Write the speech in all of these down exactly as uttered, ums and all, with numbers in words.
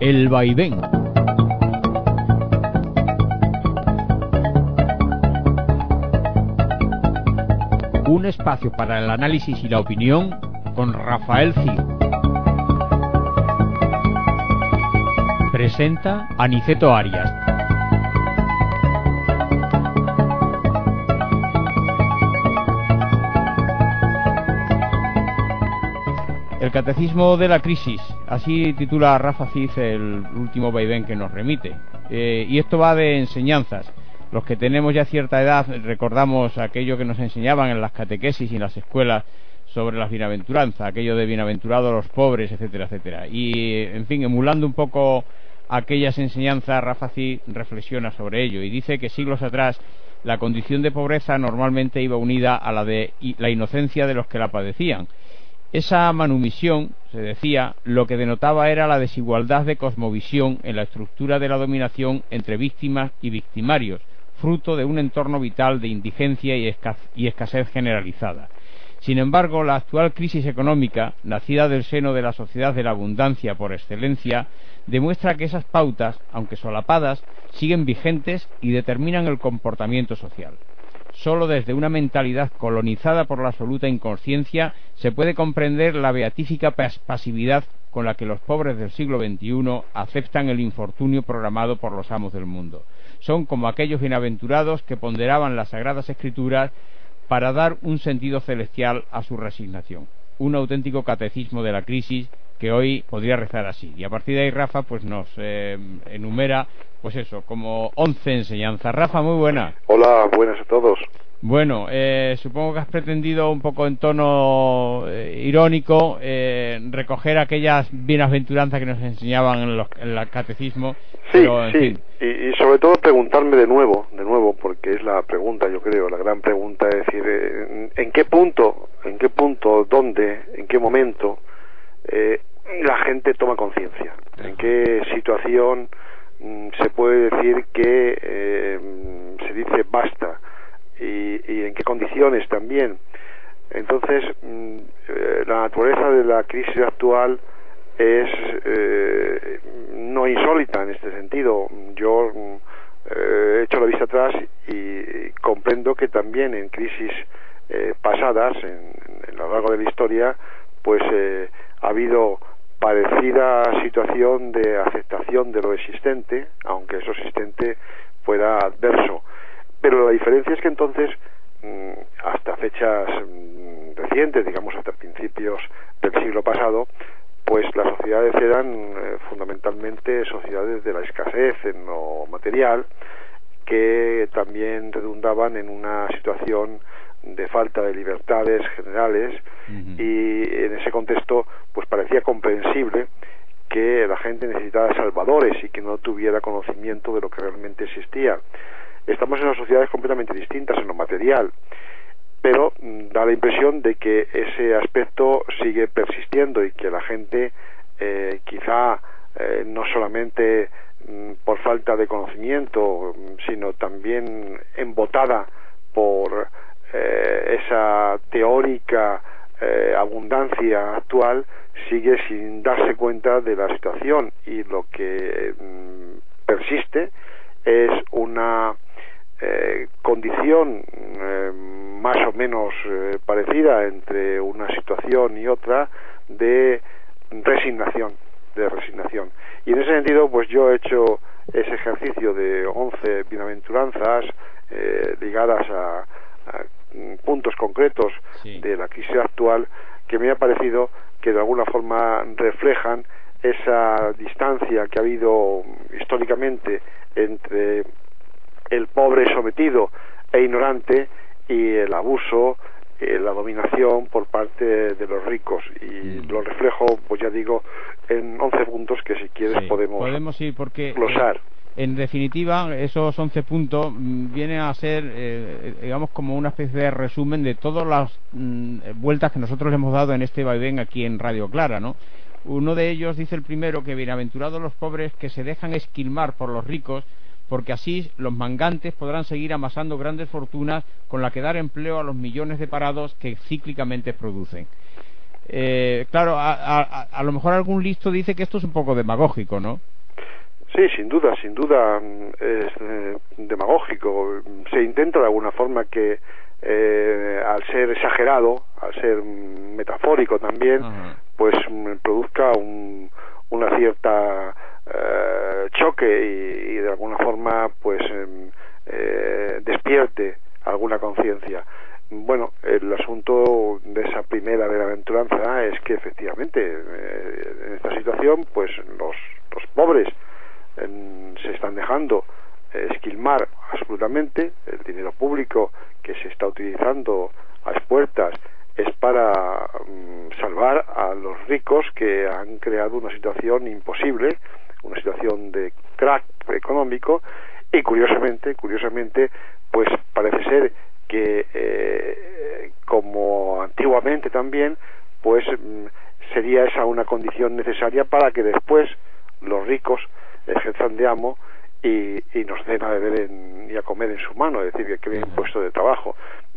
El vaivén. Un espacio para el análisis y la opinión con Rafael Cid. Presenta Aniceto Arias. El Catecismo de la Crisis, así titula Rafa Cid el último vaivén que nos remite. Eh, y esto va de enseñanzas. Los que tenemos ya cierta edad recordamos aquello que nos enseñaban en las catequesis y en las escuelas sobre las bienaventuranzas, aquello de bienaventurados los pobres, etcétera, etcétera. Y, en fin, emulando un poco aquellas enseñanzas, Rafa Cid reflexiona sobre ello y dice que siglos atrás la condición de pobreza normalmente iba unida a la de la inocencia de los que la padecían. Esa manumisión, se decía, lo que denotaba era la desigualdad de cosmovisión en la estructura de la dominación entre víctimas y victimarios, fruto de un entorno vital de indigencia y, esca y escasez generalizada. Sin embargo, la actual crisis económica, nacida del seno de la sociedad de la abundancia por excelencia, demuestra que esas pautas, aunque solapadas, siguen vigentes y determinan el comportamiento social. Solo desde una mentalidad colonizada por la absoluta inconsciencia se puede comprender la beatífica pas pasividad con la que los pobres del siglo veintiuno aceptan el infortunio programado por los amos del mundo. Son como aquellos bienaventurados que ponderaban las Sagradas Escrituras para dar un sentido celestial a su resignación. Un auténtico catecismo de la crisis que hoy podría rezar así. Y a partir de ahí Rafa pues nos eh, enumera pues eso, como once enseñanzas. Rafa, muy buena. Hola, buenas a todos. Bueno, eh, supongo que has pretendido un poco en tono eh, irónico eh, recoger aquellas bienaventuranzas que nos enseñaban en, los, en el catecismo. Sí, pero, en sí, fin. y, y sobre todo preguntarme de nuevo, de nuevo, porque es la pregunta, yo creo, la gran pregunta, es decir, ¿en, en qué punto, en qué punto, dónde, en qué momento eh, la gente toma conciencia? ¿En qué situación mm, se puede decir que eh, se dice basta? Y, y en qué condiciones también. Entonces, mm, eh, la naturaleza de la crisis actual es eh, no insólita en este sentido. Yo eh, he hecho la vista atrás y, y comprendo que también en crisis eh, pasadas, en, en lo largo de la historia, pues eh, ha habido parecida situación de aceptación de lo existente, aunque eso existente fuera adverso. Pero la diferencia es que entonces, hasta fechas recientes, digamos hasta principios del siglo pasado, pues las sociedades eran eh, fundamentalmente sociedades de la escasez en lo material, que también redundaban en una situación de falta de libertades generales. Uh-huh. Y en ese contexto pues parecía comprensible que la gente necesitaba salvadores y que no tuviera conocimiento de lo que realmente existía. Estamos en unas sociedades completamente distintas en lo material, pero mm, da la impresión de que ese aspecto sigue persistiendo y que la gente eh, quizá eh, no solamente mm, por falta de conocimiento, sino también embotada por eh, esa teórica eh, abundancia actual, sigue sin darse cuenta de la situación, y lo que mm, persiste es una Eh, condición eh, más o menos eh, parecida entre una situación y otra de resignación, de resignación. Y en ese sentido, pues yo he hecho ese ejercicio de once bienaventuranzas eh, ligadas a, a puntos concretos sí. de la crisis actual, que me ha parecido que de alguna forma reflejan esa distancia que ha habido históricamente entre el pobre sometido e ignorante y el abuso, eh, la dominación por parte de los ricos, y mm. lo reflejo, pues ya digo, en once puntos que si quieres sí, podemos, podemos ir porque glosar. Eh, en definitiva, esos once puntos mm, vienen a ser, eh, digamos, como una especie de resumen de todas las mm, vueltas que nosotros le hemos dado en este vaivén aquí en Radio Clara, ¿no? Uno de ellos dice el primero que bienaventurados los pobres que se dejan esquilmar por los ricos, porque así los mangantes podrán seguir amasando grandes fortunas con la que dar empleo a los millones de parados que cíclicamente producen. Eh, claro, a, a, a lo mejor algún listo dice que esto es un poco demagógico, ¿no? Sí, sin duda, sin duda es eh, demagógico. Se intenta de alguna forma que eh, al ser exagerado, al ser metafórico también, uh-huh. pues produzca un, una cierta eh, choque y, y de alguna forma pues eh, eh, despierte alguna conciencia. Bueno, el asunto de esa primera bienaventuranza es que efectivamente eh, en esta situación pues los, los pobres eh, se están dejando eh, esquilmar absolutamente. El dinero público que se está utilizando a expuertas es para um, salvar a los ricos que han creado una situación imposible, una situación de crack económico, y curiosamente, curiosamente, pues parece ser que eh, como antiguamente también, pues sería esa una condición necesaria para que después los ricos ejerzan de amo y, y nos den a beber en, y a comer en su mano, es decir, que creen puestos de trabajo.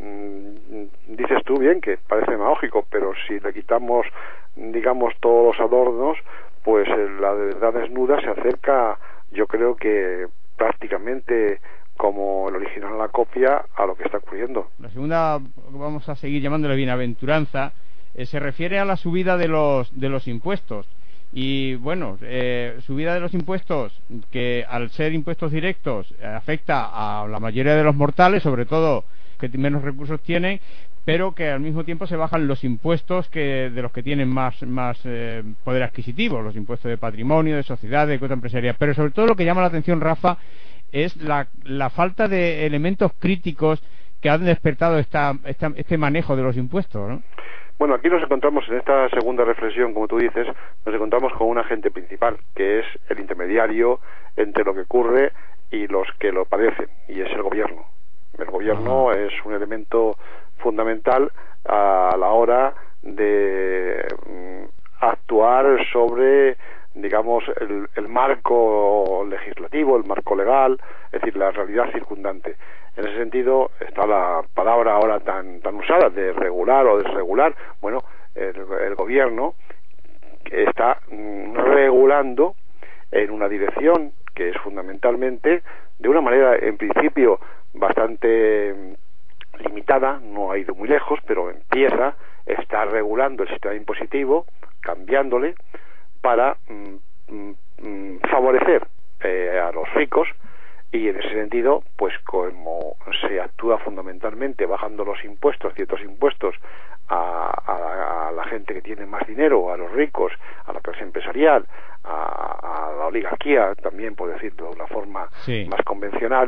Mm, dices tú bien que parece demagógico, pero si le quitamos, digamos, todos los adornos, pues la verdad desnuda se acerca, yo creo que prácticamente como el original la copia a lo que está ocurriendo. La segunda, vamos a seguir llamándole bienaventuranza, eh, se refiere a la subida de los de los impuestos. Y bueno, eh, subida de los impuestos que al ser impuestos directos eh, afecta a la mayoría de los mortales, sobre todo que menos recursos tienen, pero que al mismo tiempo se bajan los impuestos que de los que tienen más más eh, poder adquisitivo, los impuestos de patrimonio, de sociedad, de cuota empresarial. Pero sobre todo lo que llama la atención, Rafa, es la, la falta de elementos críticos que han despertado esta, esta, este manejo de los impuestos, ¿no? Bueno, aquí nos encontramos en esta segunda reflexión, como tú dices, nos encontramos con un agente principal, que es el intermediario entre lo que ocurre y los que lo padecen, y es el gobierno. El gobierno uh-huh. es un elemento fundamental a la hora de mm, actuar sobre, digamos, el, el marco legislativo, el marco legal, es decir, la realidad circundante. En ese sentido está la palabra ahora tan tan usada de regular o desregular. Bueno, el, el gobierno está mm, regulando en una dirección que es fundamentalmente, de una manera en principio bastante mm, limitada, no ha ido muy lejos, pero empieza, está regulando el sistema impositivo, cambiándole para mm, mm, favorecer eh, a los ricos. Y en ese sentido, pues como se actúa fundamentalmente bajando los impuestos, ciertos impuestos a, a, a la gente que tiene más dinero, a los ricos, a la clase empresarial, a, a la oligarquía, también por decirlo de una forma sí. más convencional,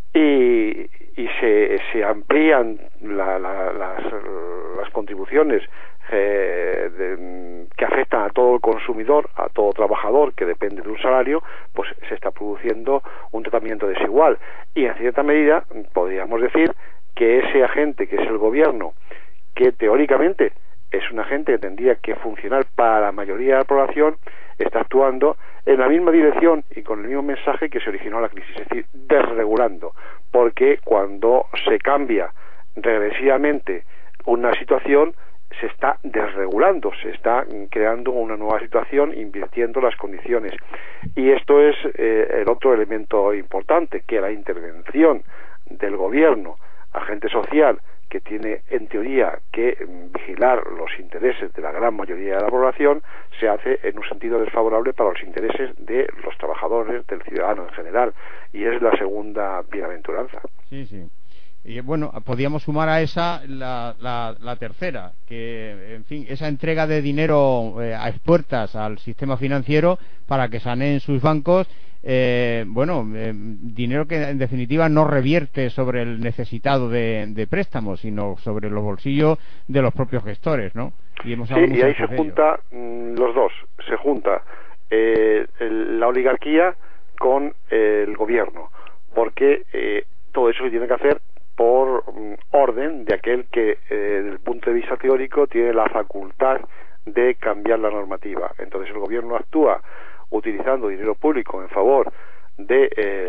y, y se, se amplían la, la, las, las contribuciones eh, de, que afectan a todo el consumidor, a todo trabajador que depende de un salario, pues se está produciendo un tratamiento desigual. Y en cierta medida podríamos decir que ese agente que es el gobierno, que teóricamente es un agente que tendría que funcionar para la mayoría de la población, está actuando en la misma dirección y con el mismo mensaje que se originó la crisis, es decir, desregulando, porque cuando se cambia regresivamente una situación, se está desregulando, se está creando una nueva situación, invirtiendo las condiciones. Y esto es eh, el otro elemento importante, que la intervención del gobierno, agente social, que tiene en teoría que vigilar los intereses de la gran mayoría de la población, se hace en un sentido desfavorable para los intereses de los trabajadores, del ciudadano en general, y es la segunda bienaventuranza. Sí, sí. Y bueno, podríamos sumar a esa la, la, la tercera, que en fin, esa entrega de dinero eh, a expuertas al sistema financiero para que saneen sus bancos, eh, bueno, eh, dinero que en definitiva no revierte sobre el necesitado de, de préstamos, sino sobre los bolsillos de los propios gestores, ¿no? Y hemos sí, y ahí se junta mmm, los dos, se junta eh, el, la oligarquía con eh, el gobierno, porque eh, todo eso se tiene que hacer por um, orden de aquel que, eh, desde el punto de vista teórico, tiene la facultad de cambiar la normativa. Entonces el gobierno actúa utilizando dinero público en favor de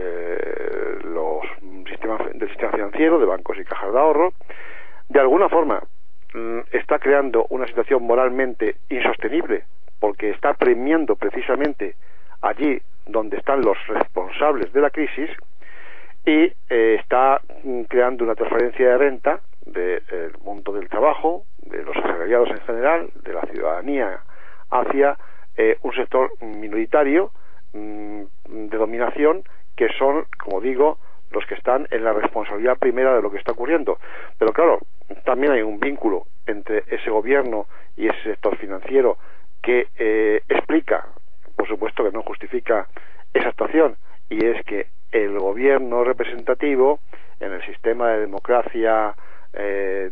eh, los sistemas del sistema financiero, de bancos y cajas de ahorro. De alguna forma mm, está creando una situación moralmente insostenible, porque está premiando precisamente allí donde están los responsables de la crisis, y eh, está creando una transferencia de renta del mundo del trabajo, de los asalariados en general, de la ciudadanía, hacia eh, un sector minoritario mmm, de dominación, que son, como digo, los que están en la responsabilidad primera de lo que está ocurriendo. Pero claro, también hay un vínculo entre ese gobierno y ese sector financiero que eh, explica, por supuesto que no justifica esa actuación, y es que el gobierno representativo, en el sistema de democracia eh,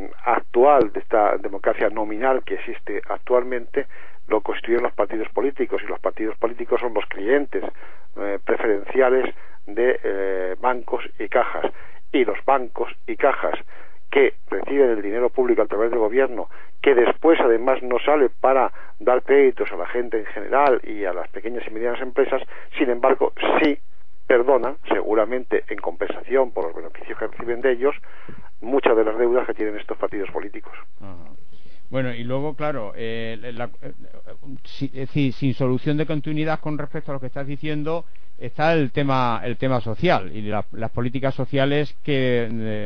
actual, de esta democracia nominal que existe actualmente, lo constituyen los partidos políticos, y los partidos políticos son los clientes eh, preferenciales de eh, bancos y cajas, y los bancos y cajas que reciben el dinero público a través del gobierno, que después además no sale para dar créditos a la gente en general y a las pequeñas y medianas empresas, sin embargo sí perdonan, seguramente en compensación por los beneficios que reciben de ellos, muchas de las deudas que tienen estos partidos políticos. Ajá. Bueno, y luego, claro, eh, la, eh, si, es decir, sin solución de continuidad con respecto a lo que estás diciendo, está el tema el tema social y la, las políticas sociales que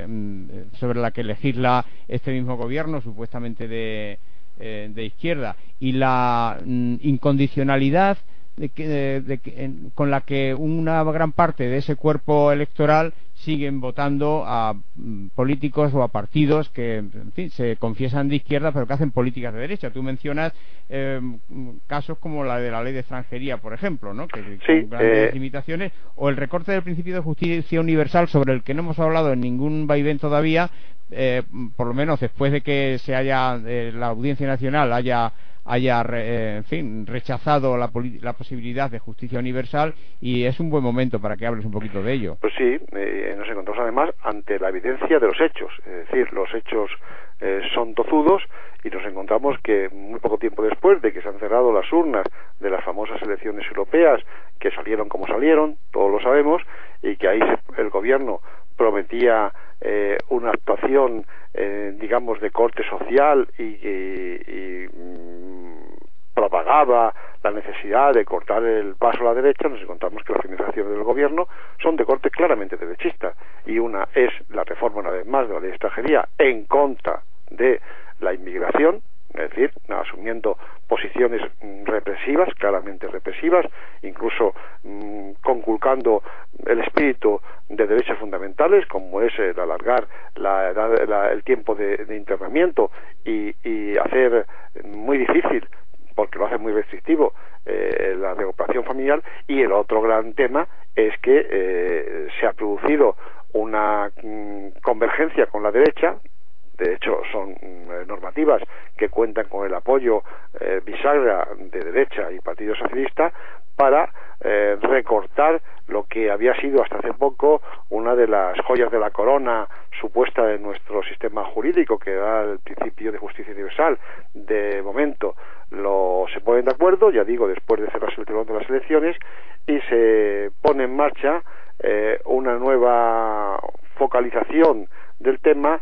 eh, sobre la que legisla este mismo gobierno, supuestamente de, eh, de izquierda, y la mm, incondicionalidad de que, de, de, en, con la que una gran parte de ese cuerpo electoral siguen votando a mm, políticos o a partidos que, en fin, se confiesan de izquierda pero que hacen políticas de derecha. Tú mencionas eh, casos como la de la ley de extranjería, por ejemplo, ¿no? Que sí, con grandes eh... limitaciones, o el recorte del principio de justicia universal, sobre el que no hemos hablado en ningún vaivén todavía, eh, por lo menos después de que se haya eh, la Audiencia Nacional haya haya eh, en fin, rechazado la, la posibilidad de justicia universal, y es un buen momento para que hables un poquito de ello. Pues sí, eh, nos encontramos además ante la evidencia de los hechos, es decir, los hechos eh, son tozudos, y nos encontramos que muy poco tiempo después de que se han cerrado las urnas de las famosas elecciones europeas, que salieron como salieron, todos lo sabemos, y que ahí se, el gobierno prometía eh, una actuación eh, digamos de corte social y, y, y mmm, propagaba la necesidad de cortar el paso a la derecha, nos encontramos que las financiaciones del gobierno son de corte claramente derechista, y una es la reforma, una vez más, de la ley de extranjería en contra de la inmigración, es decir, asumiendo posiciones represivas, claramente represivas, incluso mmm, conculcando el espíritu de derechos fundamentales, como es el alargar la edad, la, el tiempo de, de internamiento y, y hacer muy difícil, porque lo hace muy restrictivo, eh, la recuperación familiar. Y el otro gran tema es que eh, se ha producido una mmm, convergencia con la derecha. De hecho, son eh, normativas que cuentan con el apoyo eh, bisagra de derecha y Partido Socialista para eh, recortar lo que había sido hasta hace poco una de las joyas de la corona supuesta de nuestro sistema jurídico, que era el principio de justicia universal. De momento lo se ponen de acuerdo, ya digo, después de cerrarse el telón de las elecciones, y se pone en marcha eh, una nueva focalización del tema,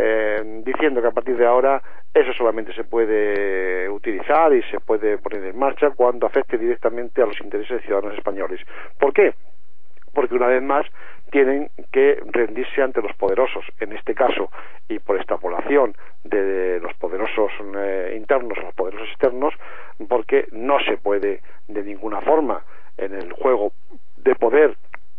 Eh, diciendo que a partir de ahora eso solamente se puede utilizar y se puede poner en marcha cuando afecte directamente a los intereses de ciudadanos españoles. ¿Por qué? Porque una vez más tienen que rendirse ante los poderosos, en este caso, y por extrapolación de los poderosos eh, internos a los poderosos externos, porque no se puede de ninguna forma en el juego de poder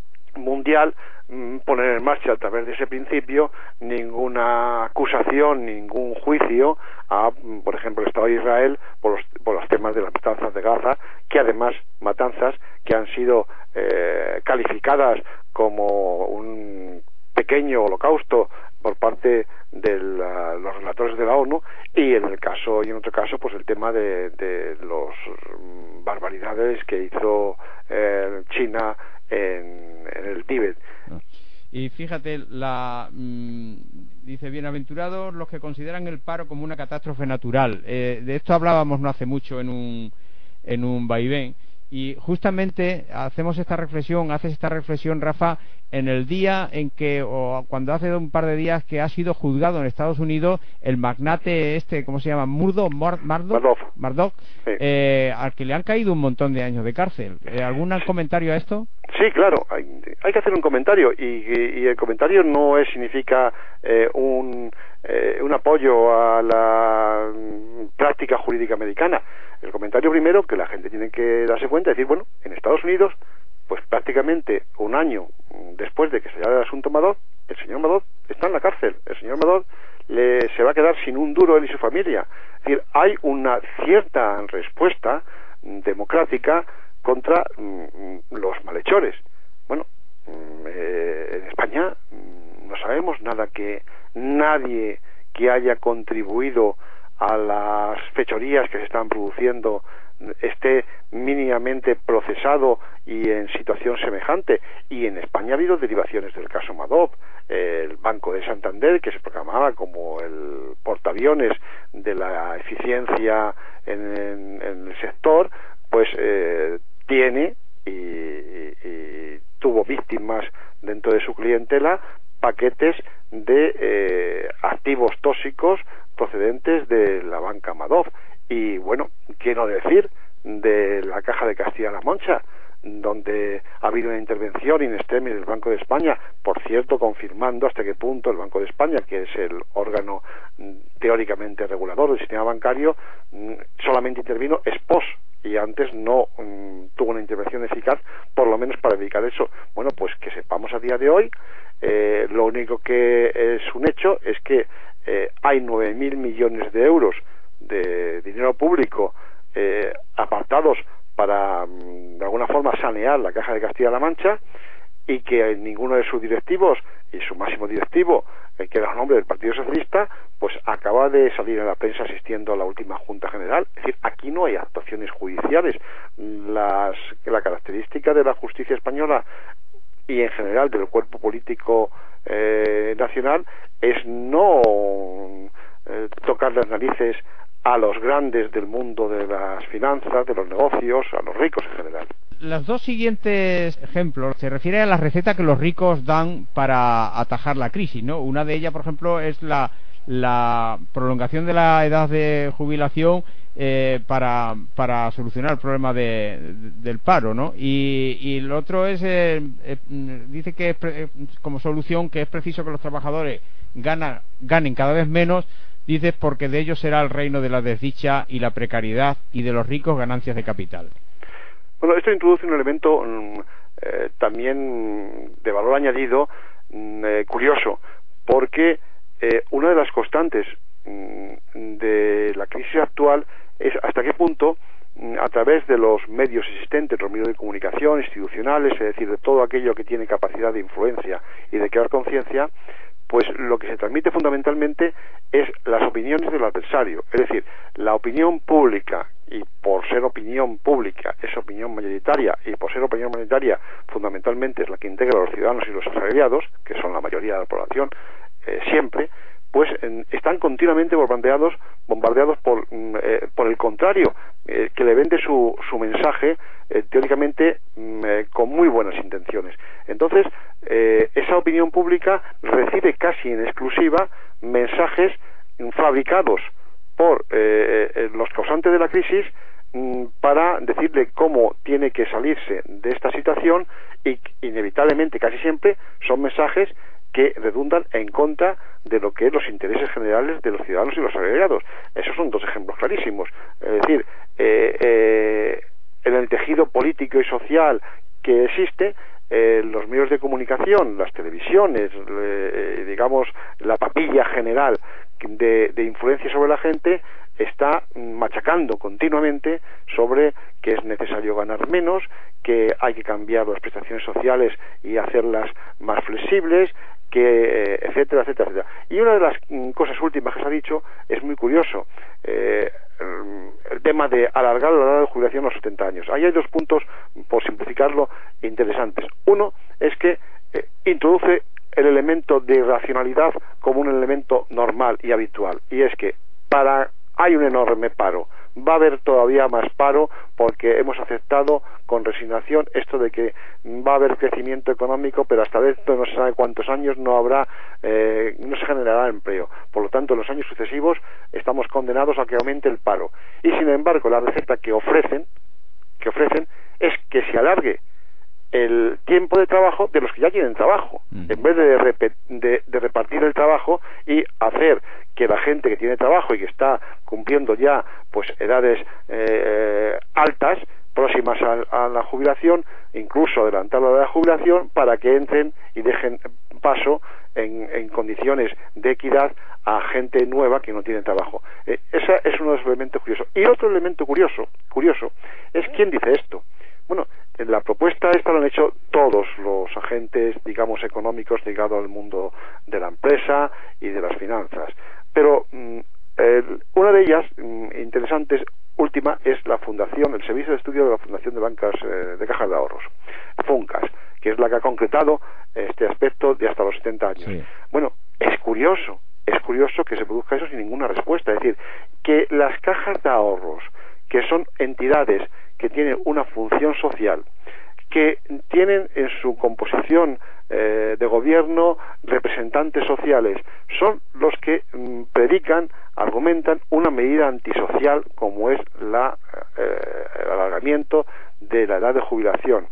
mundial poner en marcha a través de ese principio ninguna acusación, ningún juicio a, por ejemplo, el Estado de Israel por los, por los temas de las matanzas de Gaza, que además matanzas que han sido eh, calificadas como un pequeño holocausto por parte de la, los relatores de la ONU, y en el caso y en otro caso pues el tema de, de los barbaridades que hizo eh, China en, en el Tíbet. Y fíjate, la mmm, dice: bienaventurados los que consideran el paro como una catástrofe natural. Eh, de esto hablábamos no hace mucho en un en un vaivén, Y justamente hacemos esta reflexión, haces esta reflexión, Rafa, en el día en que, o cuando hace un par de días que ha sido juzgado en Estados Unidos el magnate este, ¿cómo se llama? Murdo, Murdoch, Murdoch, sí. eh, al que le han caído un montón de años de cárcel. Eh, ¿Algún comentario a esto? Sí, claro, hay, hay que hacer un comentario y, y, y el comentario no es, significa eh, un, eh, un apoyo a la práctica jurídica americana. El comentario primero, que la gente tiene que darse cuenta, es decir, bueno, en Estados Unidos, pues prácticamente un año después de que se haya el asunto Madoff, el señor Madoff está en la cárcel. El señor Madoff le, se va a quedar sin un duro él y su familia. Es decir, hay una cierta respuesta democrática contra mm, los malhechores. Bueno, mm, eh, en España mm, no sabemos nada que nadie que haya contribuido a las fechorías que se están produciendo esté mínimamente procesado y en situación semejante. Y en España ha habido derivaciones del caso Madoff. El Banco de Santander, que se proclamaba como el portaaviones de la eficiencia en, en, en el sector, pues eh, tiene y, y, y tuvo víctimas dentro de su clientela paquetes de eh, activos tóxicos procedentes de la banca Madoff. Y bueno, qué no decir de la Caja de Castilla-La Mancha, donde ha habido una intervención in extremis del Banco de España, por cierto, confirmando hasta qué punto el Banco de España, que es el órgano teóricamente regulador del sistema bancario, solamente intervino ex post y antes no um, tuvo una intervención eficaz, por lo menos para evitar eso. Bueno, pues que sepamos a día de hoy, eh, lo único que es un hecho es que eh, hay nueve mil millones de euros de dinero público eh, apartados para de alguna forma sanear la Caja de Castilla-La Mancha, y que ninguno de sus directivos y su máximo directivo, eh, que era el nombre del Partido Socialista, pues acaba de salir en la prensa asistiendo a la última Junta General. Es decir, aquí no hay actuaciones judiciales. Las, la característica de la justicia española y en general del cuerpo político eh, nacional es no eh, tocar las narices a los grandes del mundo de las finanzas, de los negocios, a los ricos en general. Los dos siguientes ejemplos se refieren a la receta que los ricos dan para atajar la crisis, ¿no? Una de ellas, por ejemplo, es la, la prolongación de la edad de jubilación eh, para, para solucionar el problema de, de, del paro, ¿no? Y, y el otro es, eh, eh, dice que es pre, como solución que es preciso que los trabajadores gana, ganen cada vez menos. Dice porque de ellos será el reino de la desdicha y la precariedad, y de los ricos ganancias de capital. Bueno, esto introduce un elemento eh, también de valor añadido eh, curioso, porque eh, una de las constantes de la crisis actual es hasta qué punto, a través de los medios existentes, los medios de comunicación institucionales, es decir, de todo aquello que tiene capacidad de influencia y de crear conciencia, pues lo que se transmite fundamentalmente es las opiniones del adversario. Es decir, la opinión pública, y por ser opinión pública es opinión mayoritaria, y por ser opinión mayoritaria fundamentalmente es la que integra a los ciudadanos y los asalariados, que son la mayoría de la población eh, siempre, pues eh, están continuamente bombardeados bombardeados por eh, por el contrario, eh, que le vende su, su mensaje eh, teóricamente eh, con muy buenas intenciones. Entonces, eh, esa opinión pública recibe casi en exclusiva mensajes fabricados por eh, los causantes de la crisis mm, para decirle cómo tiene que salirse de esta situación, y inevitablemente casi siempre son mensajes que redundan en contra de lo que es los intereses generales de los ciudadanos y los asalariados. Esos son dos ejemplos clarísimos. Es decir, eh, eh, en el tejido político y social que existe, eh, los medios de comunicación, las televisiones, eh, digamos, la papilla general de, de influencia sobre la gente está machacando continuamente sobre que es necesario ganar menos, que hay que cambiar las prestaciones sociales y hacerlas más flexibles, que etcétera, etcétera, etcétera. Y una de las mm, cosas últimas que se ha dicho es muy curioso, eh, el tema de alargar la edad de jubilación a los setenta años. Ahí hay dos puntos, por simplificarlo, interesantes. Uno es que eh, introduce el elemento de racionalidad como un elemento normal y habitual, y es que para hay un enorme paro, va a haber todavía más paro, porque hemos aceptado con resignación esto de que va a haber crecimiento económico, pero hasta dentro de no se sabe cuántos años no habrá, eh, no se generará empleo. Por lo tanto, en los años sucesivos estamos condenados a que aumente el paro. Y sin embargo, la receta que ofrecen, que ofrecen es que se alargue el tiempo de trabajo de los que ya tienen trabajo, uh-huh. en vez de, rep- de, de repartir el trabajo y hacer que la gente que tiene trabajo y que está cumpliendo ya pues edades eh, altas, próximas a, a la jubilación, incluso adelantar la jubilación, para que entren y dejen paso en, en condiciones de equidad a gente nueva que no tiene trabajo. Eh, ese es uno de los elementos curiosos. Y otro elemento curioso, curioso es quién dice esto. Bueno, la propuesta esta la han hecho todos los agentes, digamos, económicos ligados al mundo de la empresa y de las finanzas. Pero mm, el, una de ellas, mm, interesante, última, es la fundación, el Servicio de Estudio de la Fundación de Bancas eh, de Cajas de Ahorros, FUNCAS, que es la que ha concretado este aspecto de hasta los setenta años. Sí. Bueno, es curioso, es curioso que se produzca eso sin ninguna respuesta. Es decir, que las cajas de ahorros, que son entidades que tienen una función social, que tienen en su composición eh, de gobierno representantes sociales, son los que mm, predican, argumentan una medida antisocial como es la, eh, el alargamiento de la edad de jubilación.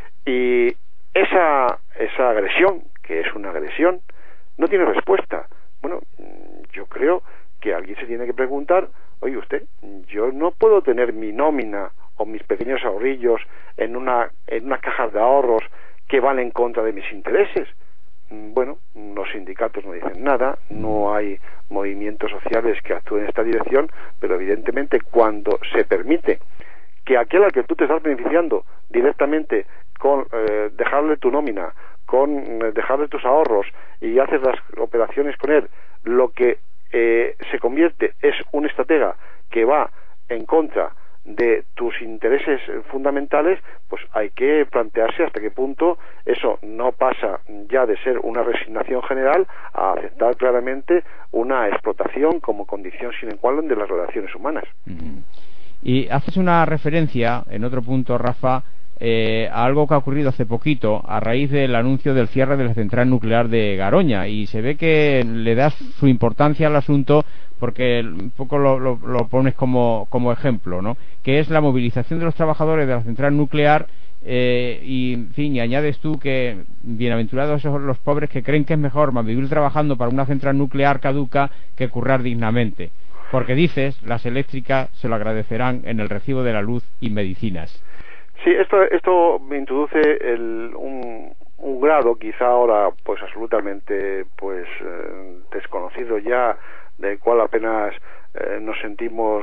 Y esa, esa agresión, que es una agresión, no tiene respuesta. Bueno, yo creo que alguien se tiene que preguntar, oye usted, yo no puedo tener mi nómina o mis pequeños ahorrillos en una en unas cajas de ahorros que van en contra de mis intereses. Bueno, los sindicatos no dicen nada, no hay movimientos sociales que actúen en esta dirección, pero evidentemente cuando se permite que aquel al que tú te estás beneficiando directamente con eh, dejarle tu nómina, con eh, dejarle tus ahorros y haces las operaciones con él, lo que eh, se convierte es un estratega que va en contra de tus intereses fundamentales, pues hay que plantearse hasta qué punto eso no pasa ya de ser una resignación general a aceptar claramente una explotación como condición sine qua non de las relaciones humanas. Mm. Y haces una referencia en otro punto, Rafa, eh, a algo que ha ocurrido hace poquito a raíz del anuncio del cierre de la central nuclear de Garoña, y se ve que le das su importancia al asunto porque un poco lo, lo, lo pones como, como ejemplo, ¿no? Que es la movilización de los trabajadores de la central nuclear, eh, y en fin, y añades tú que bienaventurados son los pobres que creen que es mejor vivir trabajando para una central nuclear caduca que currar dignamente, porque dices, las eléctricas se lo agradecerán en el recibo de la luz y medicinas. Sí, esto esto me introduce el, un, un grado quizá ahora pues absolutamente pues eh, desconocido ya, del cual apenas eh, nos sentimos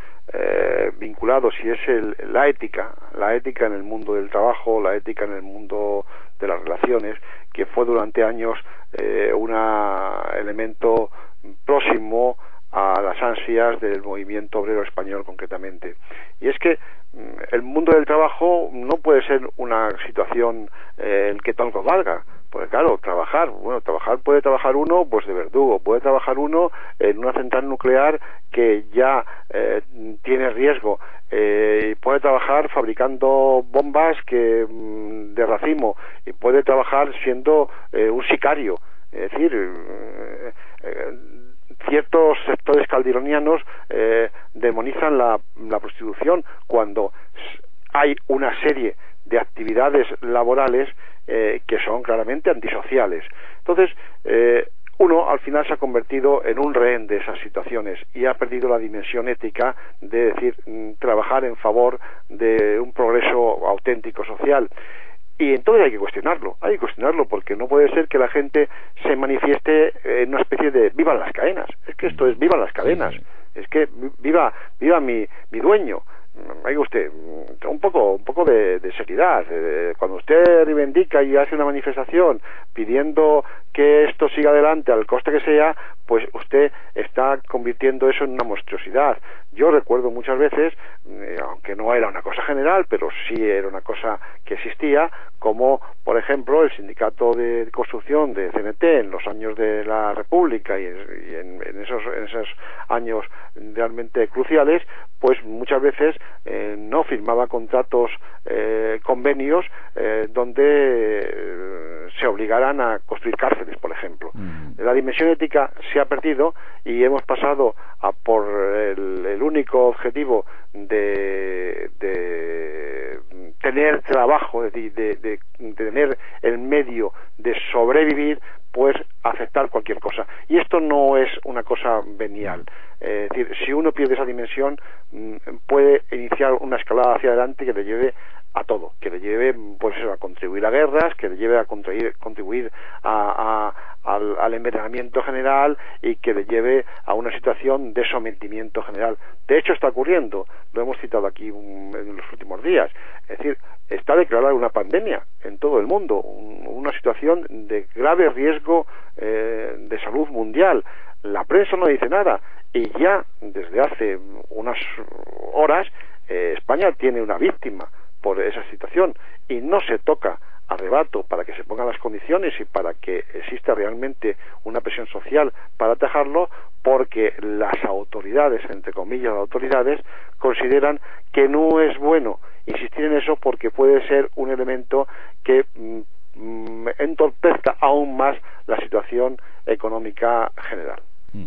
eh, vinculados, y es el, la ética, la ética en el mundo del trabajo, la ética en el mundo de las relaciones, que fue durante años eh, un elemento próximo a las ansias del movimiento obrero español concretamente. Y es que el mundo del trabajo no puede ser una situación eh, el que tanto valga, porque claro, trabajar, bueno, trabajar puede trabajar uno pues de verdugo, puede trabajar uno en una central nuclear que ya eh, tiene riesgo, eh, y puede trabajar fabricando bombas que mm, de racimo, y puede trabajar siendo eh, un sicario, es decir, eh, eh, ciertos sectores calderonianos eh, demonizan la, la prostitución cuando hay una serie de actividades laborales eh, que son claramente antisociales. Entonces, eh, uno al final se ha convertido en un rehén de esas situaciones y ha perdido la dimensión ética de decir, mm, trabajar en favor de un progreso auténtico social. Y entonces hay que cuestionarlo, hay que cuestionarlo, porque no puede ser que la gente se manifieste en una especie de vivan las cadenas. Es que esto es vivan las cadenas, es que viva viva mi, mi dueño. oiga usted, un poco, un poco de, de seriedad. Eh, cuando usted reivindica y hace una manifestación pidiendo que esto siga adelante al coste que sea, pues usted está convirtiendo eso en una monstruosidad. Yo recuerdo muchas veces, eh, aunque no era una cosa general, pero sí era una cosa que existía, como por ejemplo el sindicato de construcción de C N T en los años de la República y en, y en, en, esos, en esos años realmente cruciales, pues muchas veces eh, no firmaba contratos, eh, convenios eh, donde eh, se obligaran a construir cárceles, por ejemplo. Mm. La dimensión ética se ha perdido y hemos pasado a por el, el único objetivo de, de tener trabajo, de, de, de, de tener el medio de sobrevivir, pues aceptar cualquier cosa. Y esto no es una cosa venial. Eh, es decir, si uno pierde esa dimensión, puede iniciar una escalada hacia adelante que le lleve a todo, que le lleve pues a contribuir a guerras, que le lleve a contribuir, contribuir a, a, al, al envenenamiento general y que le lleve a una situación de sometimiento general. De hecho está ocurriendo, lo hemos citado aquí un, en los últimos días, es decir, está declarada una pandemia en todo el mundo, un, una situación de grave riesgo eh, de salud mundial. La prensa no dice nada y ya desde hace unas horas eh, España tiene una víctima por esa situación y no se toca a rebato para que se pongan las condiciones y para que exista realmente una presión social para atajarlo, porque las autoridades, entre comillas autoridades, consideran que no es bueno insistir en eso porque puede ser un elemento que mm, entorpezca aún más la situación económica general.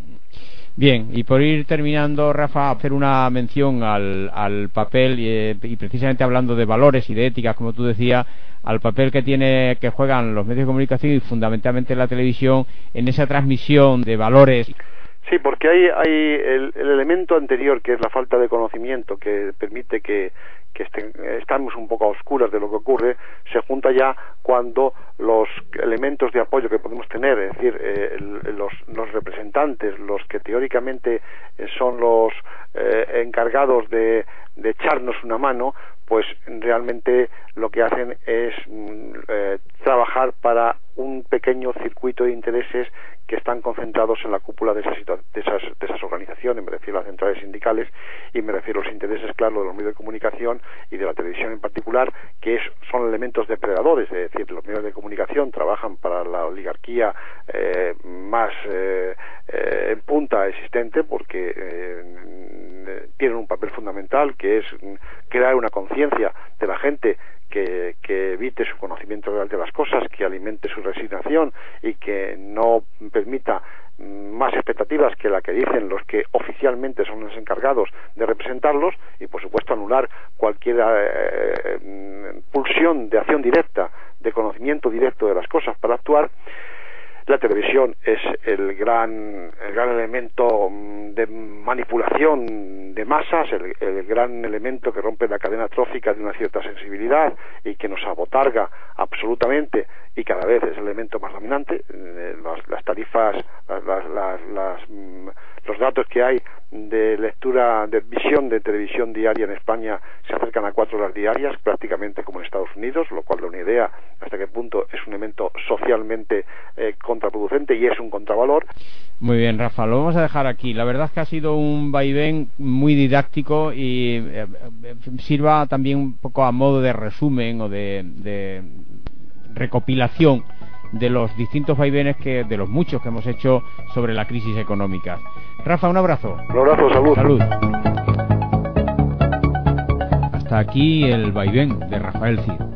Bien, y por ir terminando, Rafa, hacer una mención al, al papel y, eh, y precisamente hablando de valores y de éticas, como tú decías, al papel que tiene que juegan los medios de comunicación y fundamentalmente la televisión en esa transmisión de valores. Sí, porque hay, hay el, el elemento anterior, que es la falta de conocimiento, que permite que, que estén, estamos un poco a oscuras de lo que ocurre, se junta ya cuando los elementos de apoyo que podemos tener, es decir, eh, el, los, los representantes, los que teóricamente eh, son los eh, encargados de, de echarnos una mano, pues realmente lo que hacen es eh, trabajar para un pequeño circuito de intereses que están concentrados en la cúpula de esas, de esas, de esas organizaciones. Me refiero a las centrales sindicales y me refiero a los intereses, claro, de los medios de comunicación y de la televisión en particular, que es, son elementos depredadores. Es decir, los medios de comunicación trabajan para la oligarquía eh, más eh, eh, en punta existente, porque eh, tienen un papel fundamental, que es crear una conciencia de la gente que, que evite su conocimiento real de las cosas, que alimente su resignación y que no permita más expectativas que la que dicen los que oficialmente son los encargados de representarlos, y por supuesto anular cualquier eh, pulsión de acción directa, de conocimiento directo de las cosas para actuar. La televisión es el gran, el gran elemento de manipulación de masas, el, el gran elemento que rompe la cadena trófica de una cierta sensibilidad y que nos abotarga absolutamente, y cada vez es el elemento más dominante. Las, las tarifas, las, las, las, las, los datos que hay de lectura, de visión de televisión diaria en España se acercan a cuatro horas diarias, prácticamente como en Estados Unidos, lo cual da una idea hasta qué punto es un elemento socialmente eh, contraproducente y es un contravalor. Muy bien, Rafa, lo vamos a dejar aquí. La verdad es que ha sido un vaivén muy didáctico y eh, sirva también un poco a modo de resumen o de, de recopilación de los distintos vaivenes, que de los muchos que hemos hecho sobre la crisis económica. Rafa, un abrazo. Un abrazo, salud. Salud. Hasta aquí el vaivén de Rafael Cid.